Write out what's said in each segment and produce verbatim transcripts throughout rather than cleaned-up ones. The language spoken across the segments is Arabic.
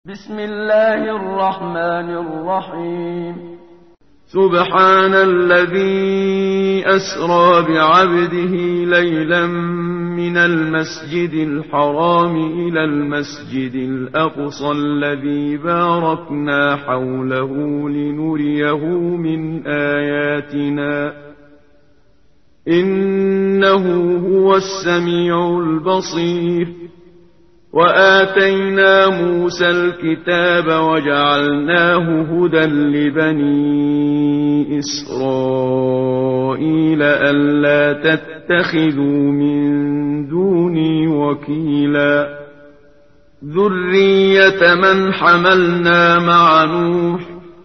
بسم الله الرحمن الرحيم. سبحان الذي أسرى بعبده ليلا من المسجد الحرام إلى المسجد الأقصى الذي باركنا حوله لنريه من آياتنا إنه هو السميع البصير. وآتينا موسى الكتاب وجعلناه هدى لبني إسرائيل ألا تتخذوا من دوني وكيلا ذرية من حملنا مع نوح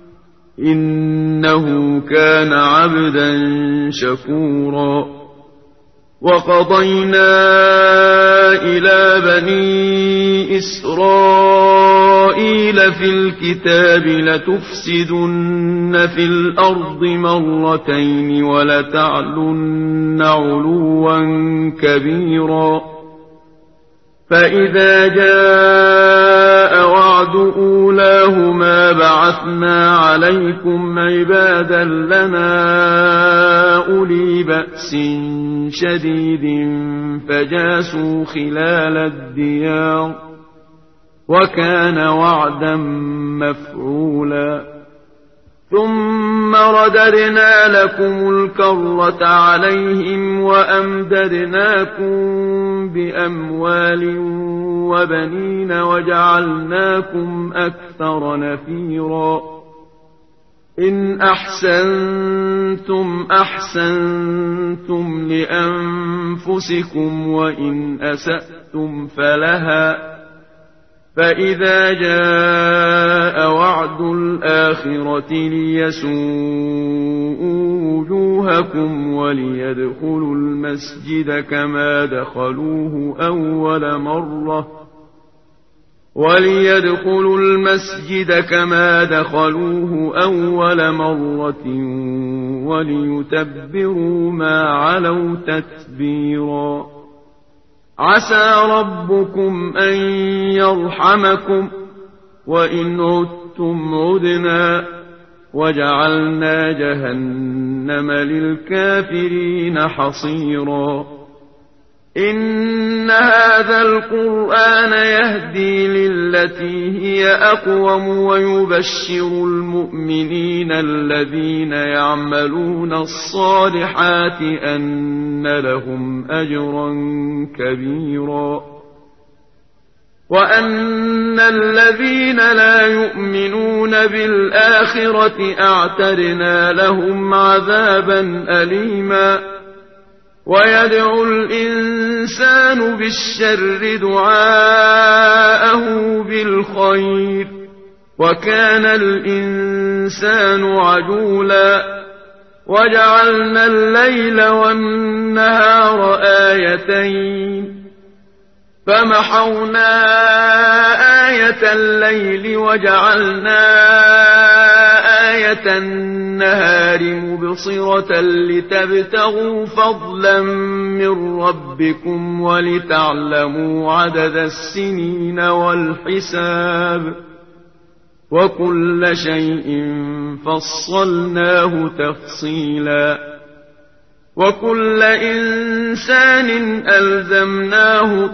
إنه كان عبدا شكورا. وقضينا إلى بني إسرائيل في الكتاب لتفسدن في الأرض مرتين ولتعلن علوا كبيرا. فإذا جاء وعد أولاهما بعثنا عليكم عبادا لنا أولي بأس شديد فجاسوا خلال الديار وكان وعدا مفعولا. ثم رددنا لكم الكرة عليهم وأمددناكم بأموال وبنين وجعلناكم أكثر نفيرا. إن أحسنتم أحسنتم لأنفسكم وإن أسأتم فلها. فإذا جاء وعد الآخرة ليسوءوا وجوهكم وليدخلوا المسجد كما دخلوه أول مرة وليدخلوا المسجد كما دخلوه أول مرة وليتبروا ما علوا تتبيرا. عسى ربكم أن يرحمكم وإن عدتم عدنا وجعلنا جهنم للكافرين حصيرا. إن هذا القرآن يهدي للتي هي أقوم ويبشر المؤمنين الذين يعملون الصالحات أن لهم أجرا كبيرا. وأن الذين لا يؤمنون بالآخرة أعتدنا لهم عذابا أليما. ويدعو الإنسان بالشر دعاءه بالخير وكان الإنسان عجولا. وجعلنا الليل والنهار آيتين فمحونا آية الليل وجعلنا آية النهار مبصرة لتبتغوا فضلا من ربكم ولتعلموا عدد السنين والحساب وكل شيء فصلناه تفصيلا. وكل إنسان ألزمناه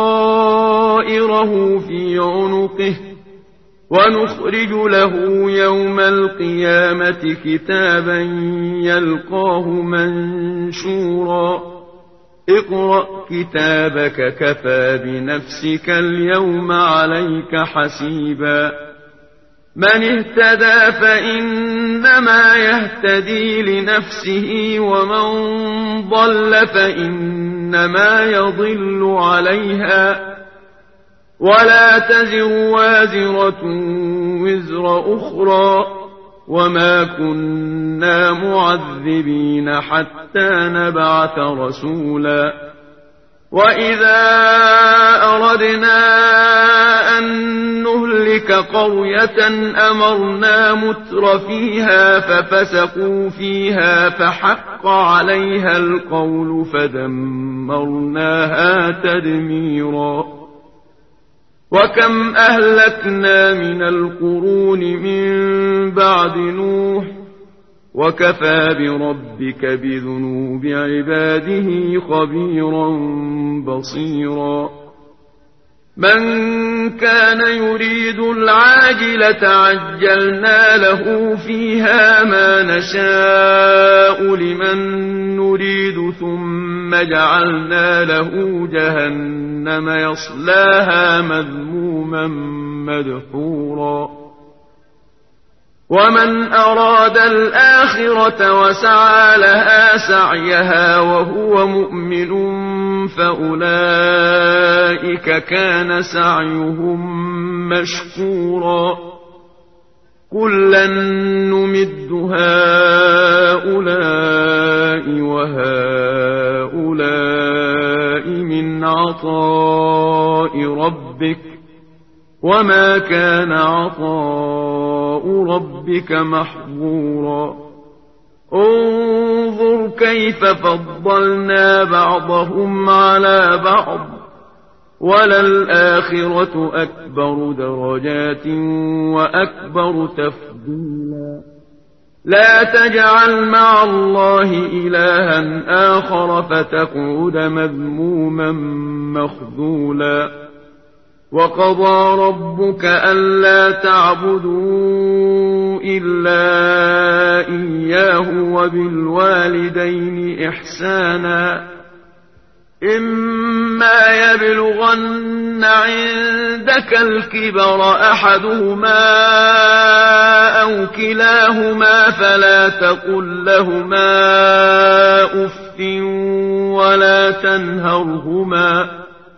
طائره في عنقه ونخرج له يوم القيامة كتابا يلقاه منشورا. اقرأ كتابك كفى بنفسك اليوم عليك حسيبا. من اهتدى فإنما يهتدي لنفسه ومن ضل فإنما يضل عليها ولا تزر وازرة وزر أخرى وما كنا معذبين حتى نبعث رسولا. وإذا أردنا أن نهلك قرية أمرنا متر فيها ففسقوا فيها فحق عليها القول فدمرناها تدميرا. وكم أهلكنا من القرون من بعد نوح وكفى بربك بذنوب عباده خبيرا بصيرا من كان يريد العاجلة عجلنا له فيها ما نشاء لمن نريد ثم جعلنا له جهنم يصلاها مذموما مدحورا ومن أراد الآخرة وسعى لها سعيها وهو مؤمن فأولئك كان سعيهم مشكورا كلا نمد هؤلاء وهؤلاء من عطاء ربك وما كان عطاء ربك محظورا انظر كيف فضلنا بعضهم على بعض وللآخرة أكبر درجات وأكبر تفضيلا لا تجعل مع الله إلها آخر فتقعد مذموما مخذولا وقضى ربك ألا تعبدوا إلا إياه وبالوالدين إحسانا إما يبلغن عندك الكبر أحدهما أو كلاهما فلا تقل لهما أف ولا تنهرهما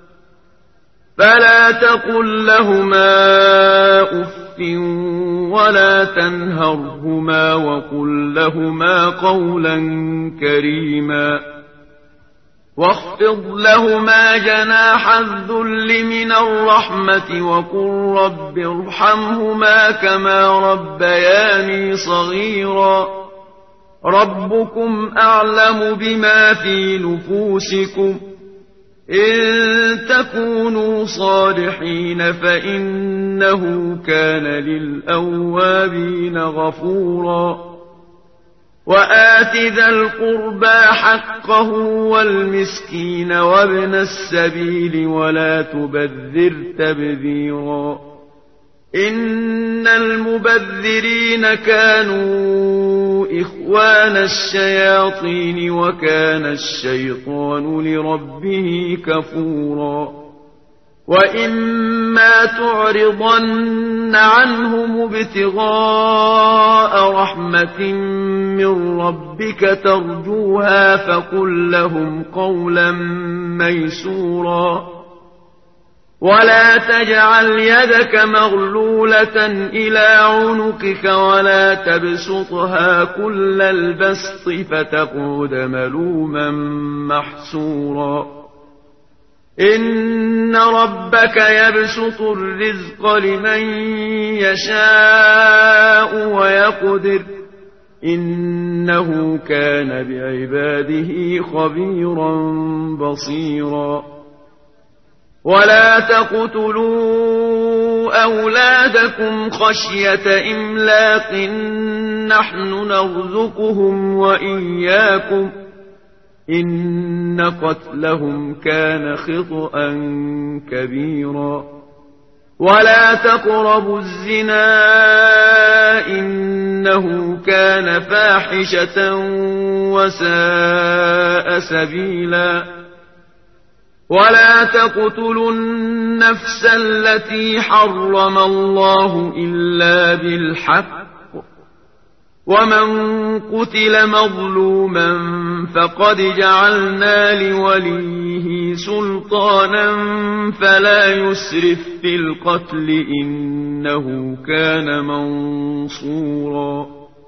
فلا تقل لهما أف ولا تنهرهما وقل لهما قولا كريما واخفض لهما جناح الذل من الرحمة وقل رب ارحمهما كما ربياني صغيرا ربكم أعلم بما في نفوسكم إن تكونوا صالحين فإنه كان للأوابين غفورا وآت ذا القربى حقه والمسكين وابن السبيل ولا تبذر تبذيرا إن المبذرين كانوا إخوان الشياطين وكان الشيطان لربه كفورا وإما تعرضن عنهم ابتغاء رحمة من ربك ترجوها فقل لهم قولا ميسورا ولا تجعل يدك مغلولة إلى عنقك ولا تبسطها كل البسط فتقعد ملوما محسورا إن ربك يبسط الرزق لمن يشاء ويقدر إنه كان بعباده خبيرا بصيرا ولا تقتلوا أولادكم خشية إملاق نحن نرزقهم وإياكم إن قتلهم كان خطأ كبيرا ولا تقربوا الزنا إنه كان فاحشة وساء سبيلا ولا تقتلوا النفس التي حرم الله إلا بالحق ومن قتل مظلوما فقد جعلنا لوليه سلطانا فلا يسرف في القتل إنه كان منصورا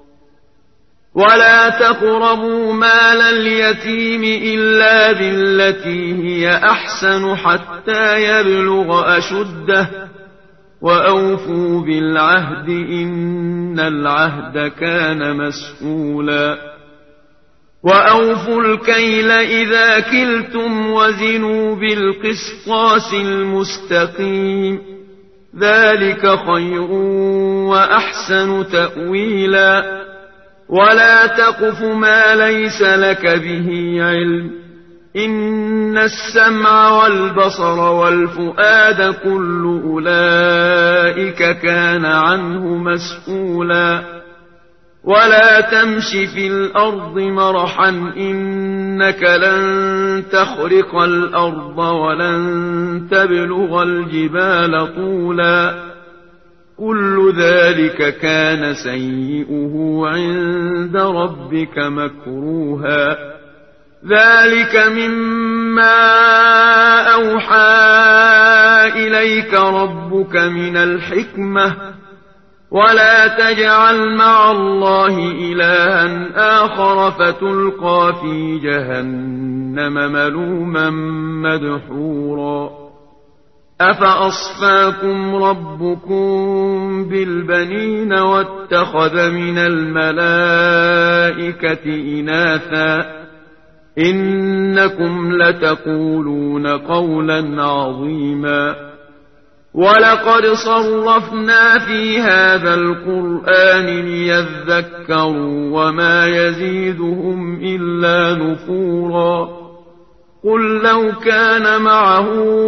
ولا تقربوا مال اليتيم إلا بالتي هي أحسن حتى يبلغ أشده وأوفوا بالعهد إن العهد كان مسؤولا وأوفوا الكيل إذا كلتم وزنوا بالقسطاس المستقيم ذلك خير وأحسن تأويلا ولا تقف ما ليس لك به علم إن السمع والبصر والفؤاد كل أولئك كان عنه مسؤولا ولا تمش في الأرض مرحا إنك لن تخرق الأرض ولن تبلغ الجبال طولا كل ذلك كان سيئه عند ربك مكروها ذلك مما أوحى إليك ربك من الحكمة ولا تجعل مع الله إلها آخر فتلقى في جهنم ملوما مدحورا أفأصفاكم ربكم بالبنين واتخذ من الملائكة إناثا إنكم لتقولون قولا عظيما ولقد صرفنا في هذا القرآن ليذكروا وما يزيدهم إلا نفورا قل لو كان معه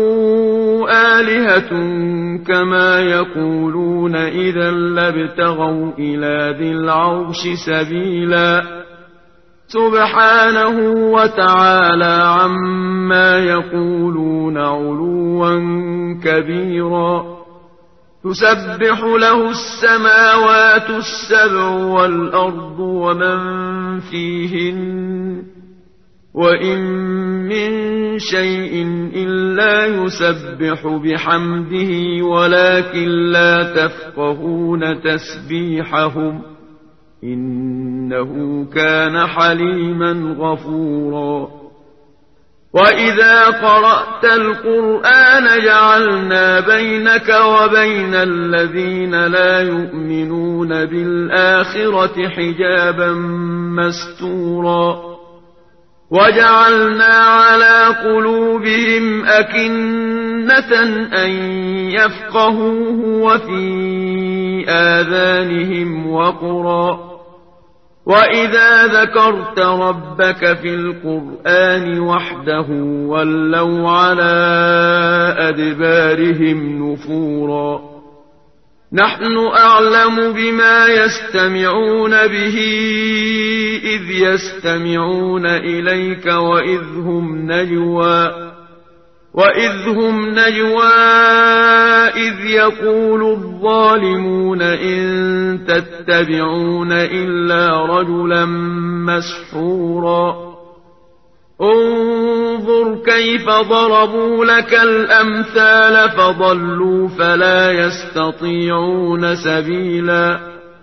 آلهة كما يقولون إذا لابتغوا إلى ذي العرش سبيلا سبحانه وتعالى عما يقولون علوا كبيرا تسبح له السماوات السبع والأرض ومن فيهن وإن من شيء إلا يسبح بحمده ولكن لا تفقهون تسبيحهم إنه كان حليما غفورا وإذا قرأت القرآن جعلنا بينك وبين الذين لا يؤمنون بالآخرة حجابا مستورا وجعلنا على قلوبهم أكنة أن يفقهوه وفي آذانهم وقرا وإذا ذكرت ربك في القرآن وحده ولوا على أدبارهم نفورا نحن أعلم بما يستمعون به إذ يستمعون إليك وإذ هم نجوى وإذ هم نجوى إذ يقول الظالمون إن تتبعون إلا رجلا مسحورا انظر كيف ضربوا لك الأمثال فضلوا فلا يستطيعون سبيلا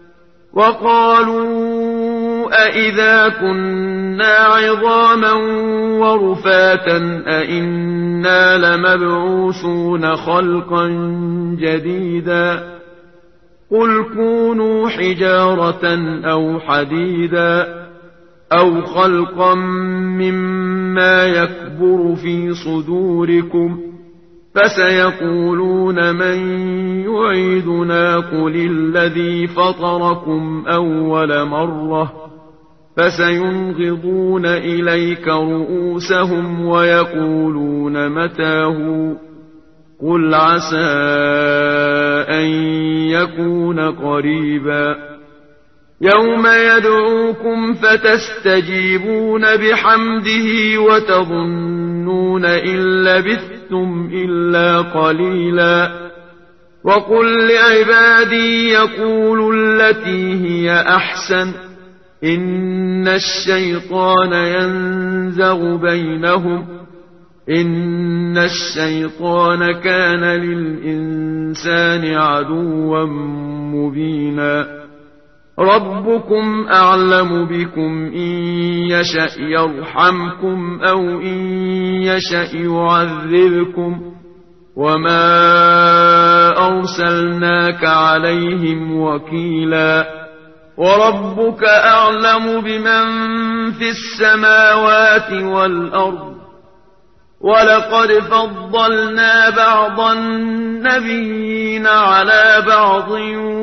وقالوا أإذا كنا عظاما ورفاتا أإنا لمبعوثون خلقا جديدا قل كونوا حجارة أو حديدا أو خلقا مما يكبر في صدوركم فسيقولون من يعيدنا قل الذي فطركم أول مرة فسينغضون إليك رؤوسهم ويقولون متاه قل عسى أن يكون قريبا يوم يدعوكم فتستجيبون بحمده وتظنون إن لبثتم إلا قليلا وقل لعبادي يقولوا التي هي أحسن إن الشيطان ينزغ بينهم إن الشيطان كان للإنسان عدوا مبينا ربكم أعلم بكم إن يشأ يرحمكم أو إن يشأ يعذبكم وما أرسلناك عليهم وكيلا وربك أعلم بمن في السماوات والأرض ولقد فضلنا بعض النبيين على بعض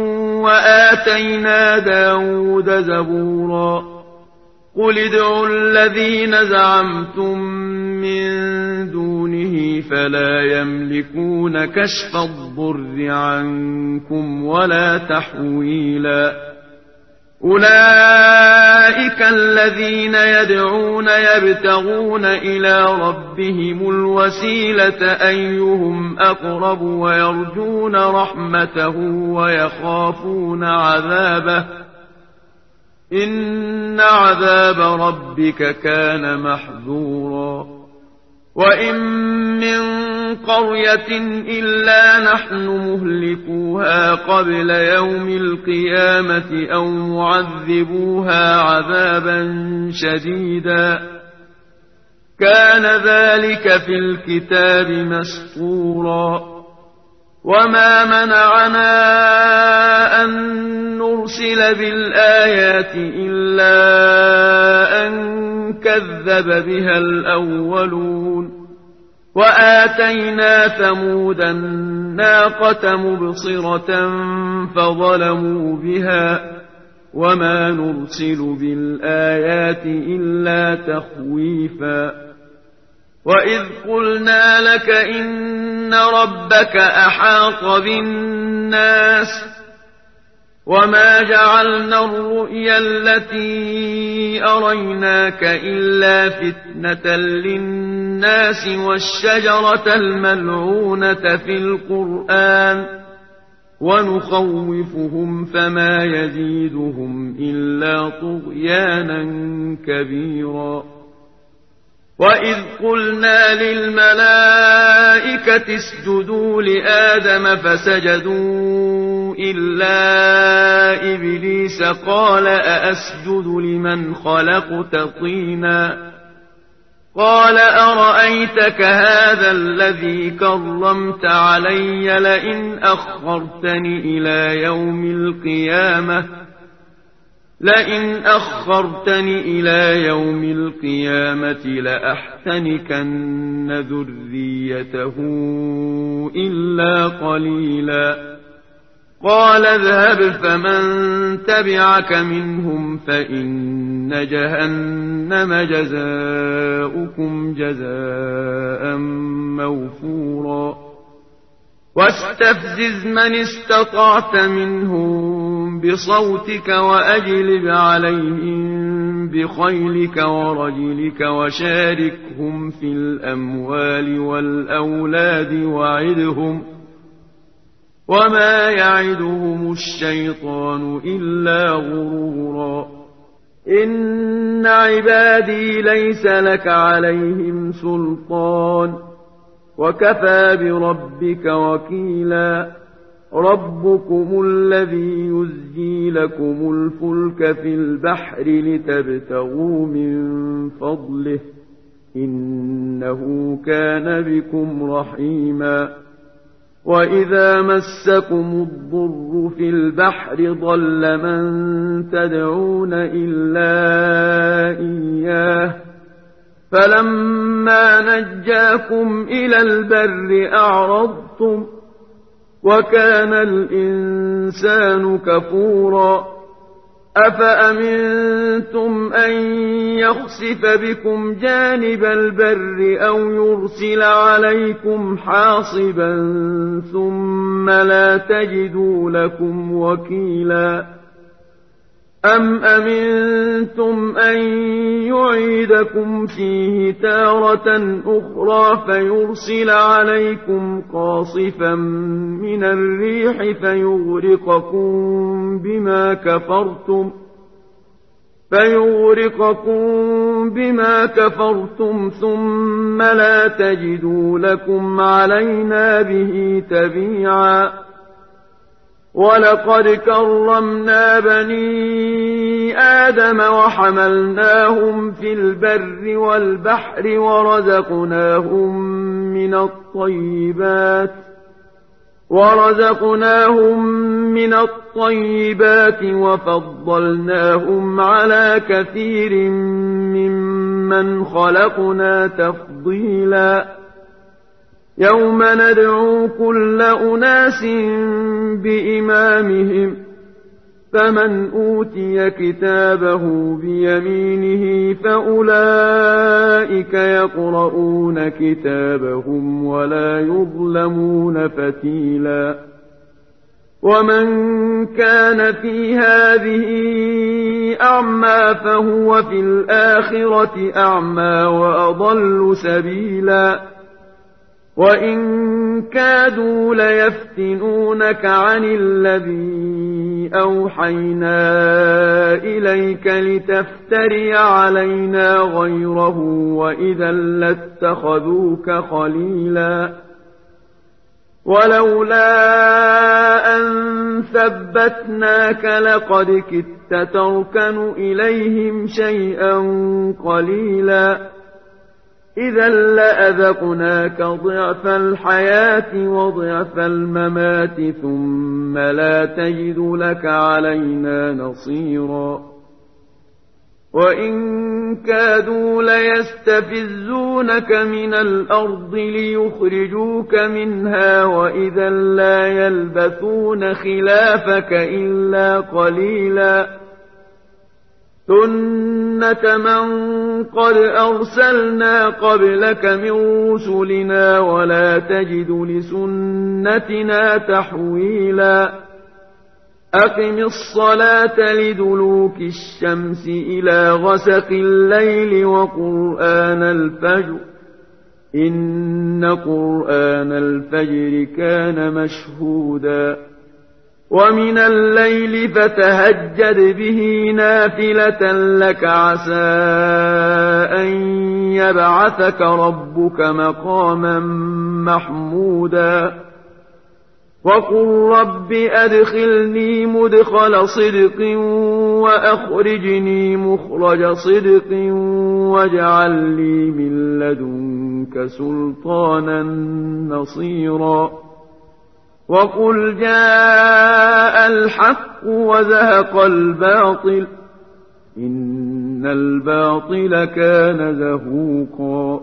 وآتينا داود زبورا قل ادعوا الذين زعمتم من دونه فلا يملكون كشف الضر عنكم ولا تحويلا أولئك الذين يدعون يبتغون إلى ربهم الوسيلة أيهم أقرب ويرجون رحمته ويخافون عذابه إن عذاب ربك كان محذورا وإن من قرية إلا نحن مهلكوها قبل يوم القيامة أو معذبوها عذابا شديدا كان ذلك في الكتاب مسطورا وما منعنا أن نرسل بالآيات إلا أن كذب بها الأولون وآتينا ثمود الناقة مبصرة فظلموا بها وما نرسل بالآيات إلا تخويفا وإذ قلنا لك إن ربك أحاط بالناس وما جعلنا الرؤيا التي أريناك إلا فتنة للناس والشجرة الملعونة في القرآن ونخوفهم فما يزيدهم إلا طغيانا كبيرا وإذ قلنا للملائكة اسجدوا لآدم فسجدوا إلا إبليس قال أأسجد لمن خلقت طينا قال أرأيتك هذا الذي كرمت علي لئن أخرتني إلى يوم القيامة لئن أخرتني إلى يوم القيامة لأحتنكن ذريته إلا قليلا قال اذهب فمن تبعك منهم فإن جهنم جزاؤكم جزاء موفورا واستفزز من استطعت منهم بصوتك وأجلب عليهم بخيلك ورجلك وشاركهم في الأموال والأولاد وعدهم وما يعدهم الشيطان إلا غرورا إن عبادي ليس لك عليهم سلطان وكفى بربك وكيلا ربكم الذي يزجي لكم الفلك في البحر لتبتغوا من فضله إنه كان بكم رحيما وإذا مسكم الضر في البحر ضل من تدعون إلا إياه فلما نجاكم إلى البر أعرضتم وكان الإنسان كفورا أفأمنتم أن يخسف بكم جانب البر أو يرسل عليكم حاصبا ثم لا تجدوا لكم وكيلا أم أمنتم أن يعيدكم فيه تارة أخرى فيرسل عليكم قاصفا من الريح فيغرقكم بما كفرتم فيغرقكم بما كفرتم ثم لا تجدوا لكم علينا به تبيعا ولقد كرمنا بني آدم وحملناهم في البر والبحر ورزقناهم من الطيبات ورزقناهم من الطيبات وفضلناهم على كثير ممن خلقنا تفضيلا يوم ندعو كل أناس بإمامهم فمن أوتي كتابه بيمينه فأولئك يقرؤون كتابهم ولا يظلمون فتيلا ومن كان في هذه أعمى فهو في الآخرة أعمى وأضل سبيلا وإن كادوا ليفتنونك عن الذي أوحينا إليك لتفتري علينا غيره وإذا لاتخذوك خليلا ولولا أن ثبتناك لقد كدت تركن إليهم شيئا قليلا إذا لأذقناك ضعف الحياة وضعف الممات ثم لا تجد لك علينا نصيرا وإن كادوا ليستفزونك من الأرض ليخرجوك منها وإذا لا يلبثون خلافك إلا قليلا سنة من قد أرسلنا قبلك من رسلنا ولا تجد لسنتنا تحويلا أقم الصلاة لدلوك الشمس إلى غسق الليل وقرآن الفجر إن قرآن الفجر كان مشهودا ومن الليل فتهجد به نافلة لك عسى أن يبعثك ربك مقاما محمودا وقل رب أدخلني مدخل صدق وأخرجني مخرج صدق واجعل لي من لدنك سلطانا نصيرا وقل جاء الحق وزهق الباطل إن الباطل كان زهوقا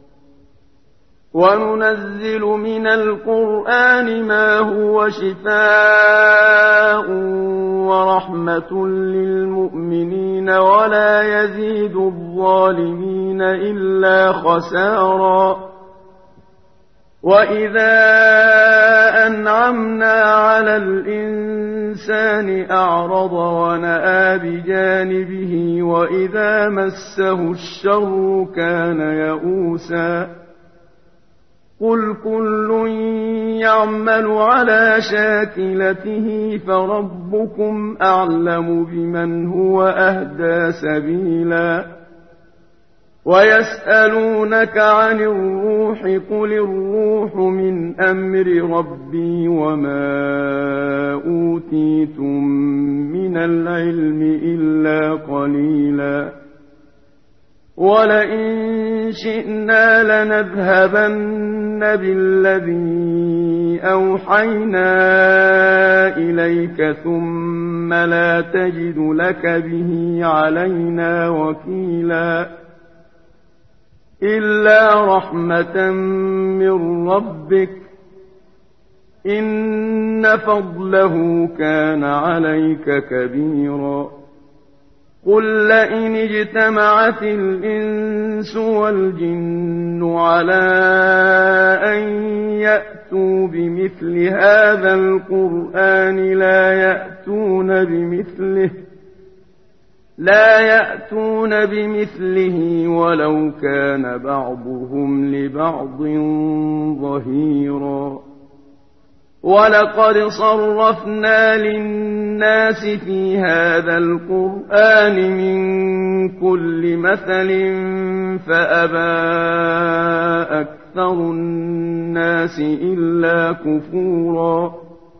وننزل من القرآن ما هو شفاء ورحمة للمؤمنين ولا يزيد الظالمين إلا خسارا وإذا أنعمنا على الإنسان أعرض ونأى بجانبه وإذا مسه الشر كان يئوسا قل كل يعمل على شاكلته فربكم أعلم بمن هو أهدى سبيلا ويسألونك عن الروح قل الروح من أمر ربي وما أوتيتم من العلم إلا قليلا ولئن شئنا لنذهبن بالذي أوحينا إليك ثم لا تجد لك به علينا وكيلا إلا رحمة من ربك إن فضله كان عليك كبيرا قل لئن اجتمعت الإنس والجن على أن يأتوا بمثل هذا القرآن لا يأتون بمثله لا يأتون بمثله ولو كان بعضهم لبعض ظهيرا ولقد صرفنا للناس في هذا القرآن من كل مثل فأبى أكثر الناس إلا كفورا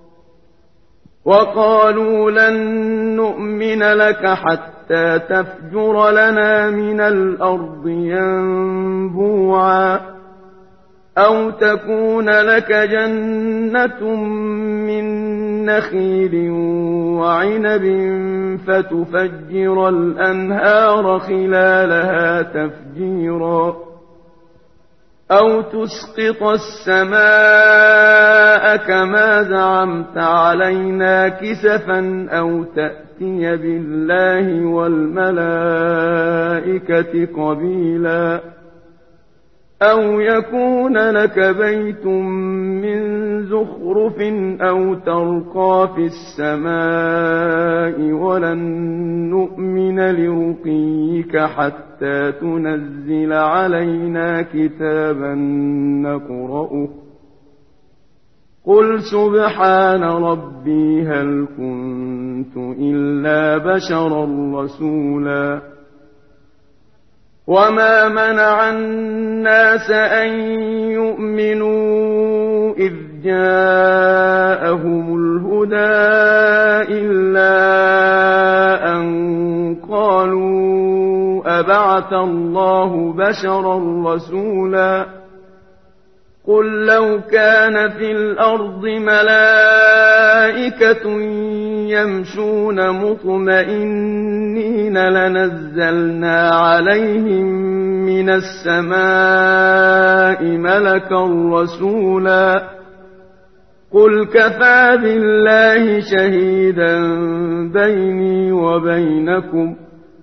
وقالوا لن نؤمن لك حتى تفجر لنا من الأرض ينبوعا أَوْ تَكُونَ لَكَ جَنَّةٌ مِّن نَّخِيلٍ وَعِنَبٍ فَتُفَجِّرَ الْأَنْهَارَ خِلَالَهَا تَفْجِيرًا أَوْ تُسْقِطَ السَّمَاءَ كَمَا زَعَمْتَ عَلَيْنَا كِسَفًا أَوْ تَأْتِيَ بِاللَّهِ وَالْمَلَائِكَةِ قَبِيلًا أَوْ يَكُونَ لَكَ بَيْتٌ مِّن زُخْرُفٍ أَوْ تَرْقَىٰ فِي السَّمَاءِ وَلَن نُّؤْمِنَ لِرُقِيِّكَ حَتَّىٰ تُنَزِّلَ عَلَيْنَا كِتَابًا نَّقْرَؤُهُ ۗ قُلْ سُبْحَانَ رَبِّي هَلْ كُنتُ إِلَّا بَشَرًا رَّسُولًا وَمَا مَنَعَ النَّاسَ أَن يُؤْمِنُوا إِذْ جَاءَهُمُ الْهُدَىٰ إِلَّا أَن قَالُوا أَبَعَثَ اللَّهُ بَشَرًا رَّسُولًا قُل لَّوْ كَانَ فِي الْأَرْضِ مَلَائِكَةٌ يَمْشُونَ مُطْمَئِنِّينَ لَنَزَّلْنَا عَلَيْهِم مِّنَ السَّمَاءِ مَلَكًا رَّسُولًا قُلْ كَفَىٰ بِاللَّهِ شَهِيدًا بَيْنِي وَبَيْنَكُمْ ۚ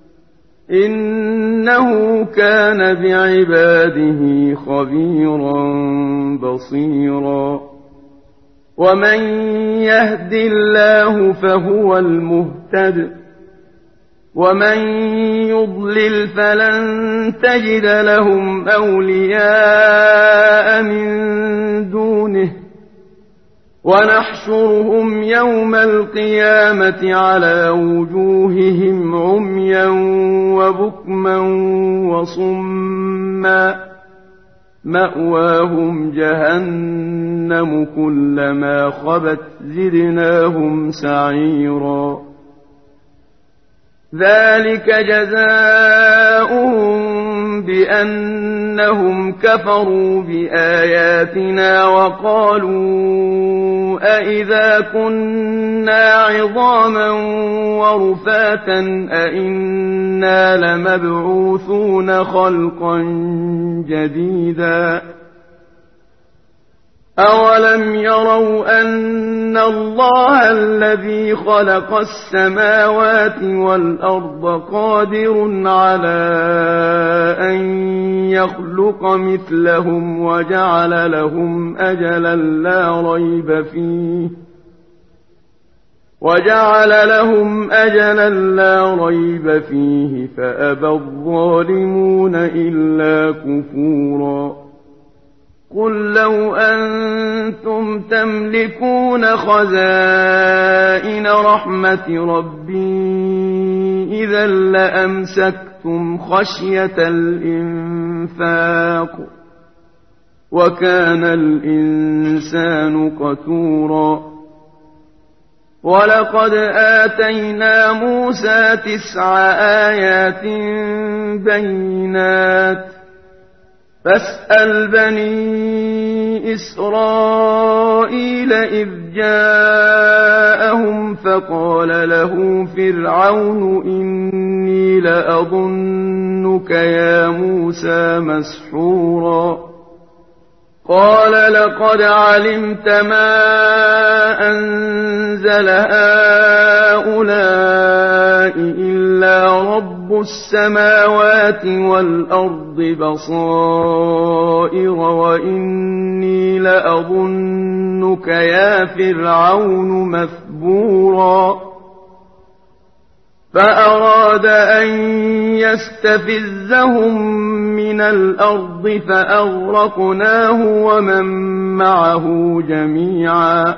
إِنَّهُ كَانَ بِعِبَادِهِ خَبِيرًا بَصِيرًا وَمَن يَهْدِ اللَّهُ فَهُوَ الْمُهْتَدِ ۖ وَمَن يُضْلِلْ فَلَن تَجِدَ لَهُمْ أَوْلِيَاءَ مِن دُونِهِ ۖ وَنَحْشُرُهُمْ يَوْمَ الْقِيَامَةِ عَلَىٰ وُجُوهِهِمْ عُمْيًا وَبُكْمًا وَصُمًّا ۖ مَّأْوَاهُمْ جَهَنَّمُ كُلَّمَا خَبَتْ زِدْنَاهُمْ سَعِيرًا ذَٰلِكَ جَزَاؤُهُم بِأَنَّهُمْ كَفَرُوا بِآيَاتِنَا وَقَالُوا أَإِذَا كُنَّا عِظَامًا وَرُفَاتًا أَإِنَّا لَمَبْعُوثُونَ خَلْقًا جَدِيدًا أَوَلَمْ يَرَوْا أَنَّ اللَّهَ الَّذِي خَلَقَ السَّمَاوَاتِ وَالْأَرْضَ قَادِرٌ عَلَىٰ أَن يَخْلُقَ مِثْلَهُمْ وَجَعَلَ لَهُمْ أَجَلًا لَّا رَيْبَ فِيهِ وَجَعَلَ لَهُمْ أَجَلًا لَّا رَيْبَ فِيهِ فَأَبَى الظَّالِمُونَ إِلَّا كُفُورًا قُل لَّوْ أَنتُمْ تَمْلِكُونَ خَزَائِنَ رَحْمَةِ رَبِّي إِذًا لَّأَمْسَكْتُمْ خَشْيَةَ الْإِنفَاقِ ۚ وَكَانَ الْإِنسَانُ قَتُورًا وَلَقَدْ آتَيْنَا مُوسَىٰ تِسْعَ آيَاتٍ بَيِّنَاتٍ ۖ فَاسْأَلْ بَنِي إِسْرَائِيلَ إِذْ جَاءَهُمْ فَقَالَ لَهُ فِرْعَوْنُ إِنِّي لَأَظُنُّكَ يَا مُوسَىٰ مَسْحُورًا قَالَ لَقَدْ عَلِمْتَ مَا أَنزَلَ هَٰؤُلَاءِ إِلَّا رَبُّ السَّمَاوَاتِ وَالْأَرْضِ بَصَائِرَ وَإِنِّي لَأَظُنُّكَ يَا فِرْعَوْنُ مَثْبُورًا فَأَرَادَ أَن يَسْتَفِزَّهُم مِّنَ الْأَرْضِ فَأَغْرَقْنَاهُ وَمَن مَّعَهُ جَمِيعًا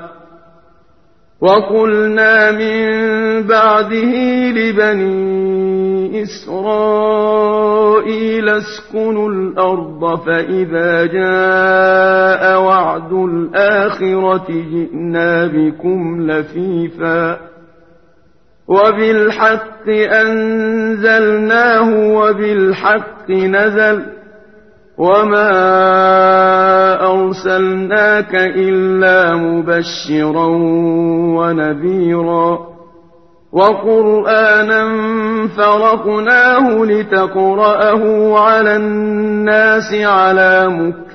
وَقُلْنَا مِن بَعْدِهِ لِبَنِي إِسْرَائِيلَ اسْكُنُوا الْأَرْضَ فَإِذَا جَاءَ وَعْدُ الْآخِرَةِ جِئْنَا بِكُمْ لَفِيفًا وَبِالْحَقِّ أَنزَلْنَاهُ وَبِالْحَقِّ نَزَلَ وما أرسلناك إلا مبشرا ونذيرا وقرآنا فرقناه لتقرأه على الناس على مكث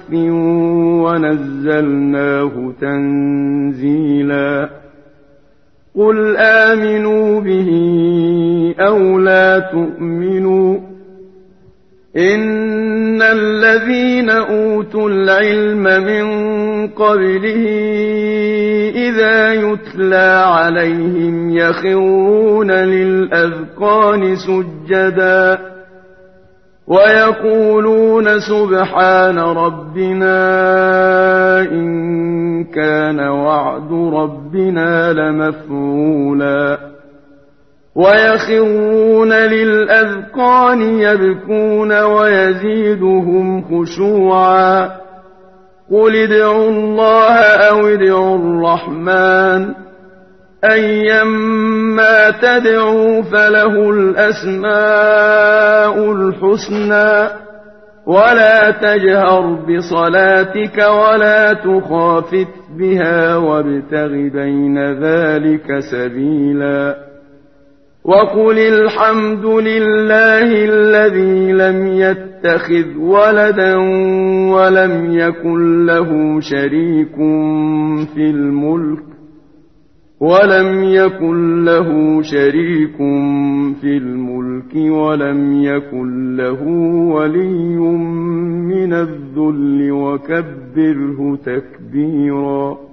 ونزلناه تنزيلا قل آمنوا به أو لا تؤمنوا إن الذين أوتوا العلم من قبله إذا يتلى عليهم يخرون للأذقان سجدا ويقولون سبحان ربنا إن كان وعد ربنا لمفعولا ويخرون للأذقان يبكون ويزيدهم خشوعا قل ادعوا الله أو ادعوا الرحمن أيما تدعوا فله الأسماء الحسنى ولا تجهر بصلاتك ولا تخافت بها وابتغ بين ذلك سبيلا وقل الحمد لله الذي لم يتخذ ولدا ولم يكن له شريك في الملك ولم يكن له شريك في الملك ولم يكن له ولي من الذل وكبره تكبيرا